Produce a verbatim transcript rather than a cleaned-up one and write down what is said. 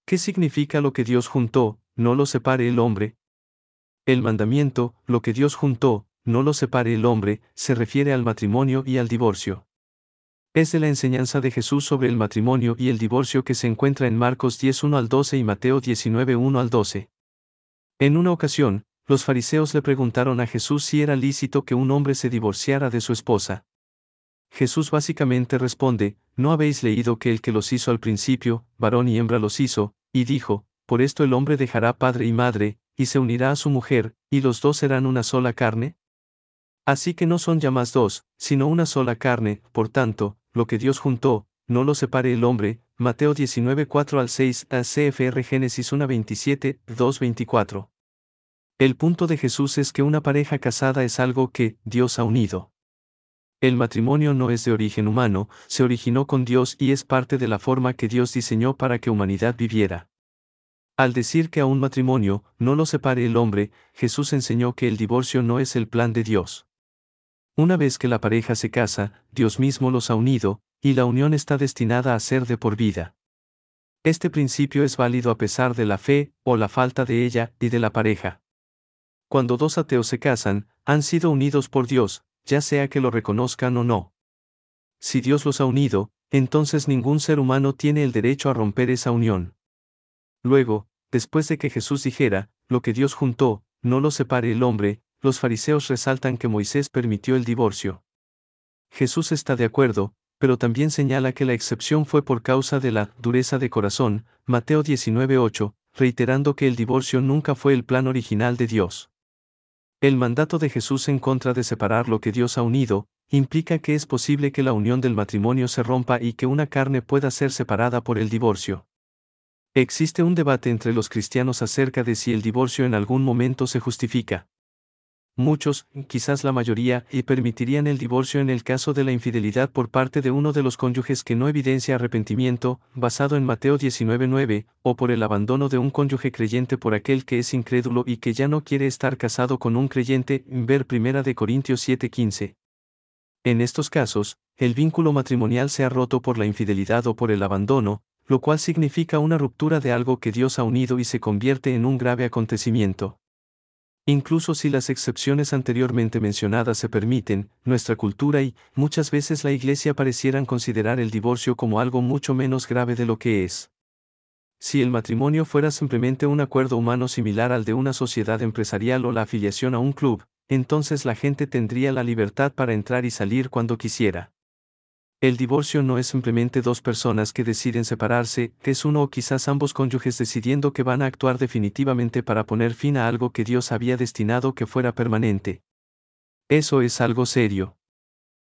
¿Qué significa lo que Dios juntó, no lo separe el hombre? El mandamiento, lo que Dios juntó, no lo separe el hombre, se refiere al matrimonio y al divorcio. Es de la enseñanza de Jesús sobre el matrimonio y el divorcio que se encuentra en Marcos diez uno al doce y Mateo diecinueve uno al doce. En una ocasión, los fariseos le preguntaron a Jesús si era lícito que un hombre se divorciara de su esposa. Jesús básicamente responde, ¿no habéis leído que el que los hizo al principio, varón y hembra los hizo, y dijo, por esto el hombre dejará padre y madre, y se unirá a su mujer, y los dos serán una sola carne? Así que no son ya más dos, sino una sola carne, por tanto, lo que Dios juntó, no lo separe el hombre. Mateo diecinueve cuatro al seis, a C F R Génesis uno veintisiete, dos veinticuatro. El punto de Jesús es que una pareja casada es algo que Dios ha unido. El matrimonio no es de origen humano, se originó con Dios y es parte de la forma que Dios diseñó para que humanidad viviera. Al decir que a un matrimonio no lo separe el hombre, Jesús enseñó que el divorcio no es el plan de Dios. Una vez que la pareja se casa, Dios mismo los ha unido, y la unión está destinada a ser de por vida. Este principio es válido a pesar de la fe, o la falta de ella, y de la pareja. Cuando dos ateos se casan, han sido unidos por Dios, ya sea que lo reconozcan o no. Si Dios los ha unido, entonces ningún ser humano tiene el derecho a romper esa unión. Luego, después de que Jesús dijera, lo que Dios juntó, no lo separe el hombre, los fariseos resaltan que Moisés permitió el divorcio. Jesús está de acuerdo, pero también señala que la excepción fue por causa de la dureza de corazón, Mateo diecinueve ocho, reiterando que el divorcio nunca fue el plan original de Dios. El mandato de Jesús en contra de separar lo que Dios ha unido, implica que es posible que la unión del matrimonio se rompa y que una carne pueda ser separada por el divorcio. Existe un debate entre los cristianos acerca de si el divorcio en algún momento se justifica. Muchos, quizás la mayoría, y permitirían el divorcio en el caso de la infidelidad por parte de uno de los cónyuges que no evidencia arrepentimiento, basado en Mateo diecinueve nueve, o por el abandono de un cónyuge creyente por aquel que es incrédulo y que ya no quiere estar casado con un creyente, ver primera de Corintios siete quince. En estos casos, el vínculo matrimonial se ha roto por la infidelidad o por el abandono, lo cual significa una ruptura de algo que Dios ha unido y se convierte en un grave acontecimiento. Incluso si las excepciones anteriormente mencionadas se permiten, nuestra cultura y, muchas veces la Iglesia parecieran considerar el divorcio como algo mucho menos grave de lo que es. Si el matrimonio fuera simplemente un acuerdo humano similar al de una sociedad empresarial o la afiliación a un club, entonces la gente tendría la libertad para entrar y salir cuando quisiera. El divorcio no es simplemente dos personas que deciden separarse, es uno o quizás ambos cónyuges decidiendo que van a actuar definitivamente para poner fin a algo que Dios había destinado que fuera permanente. Eso es algo serio.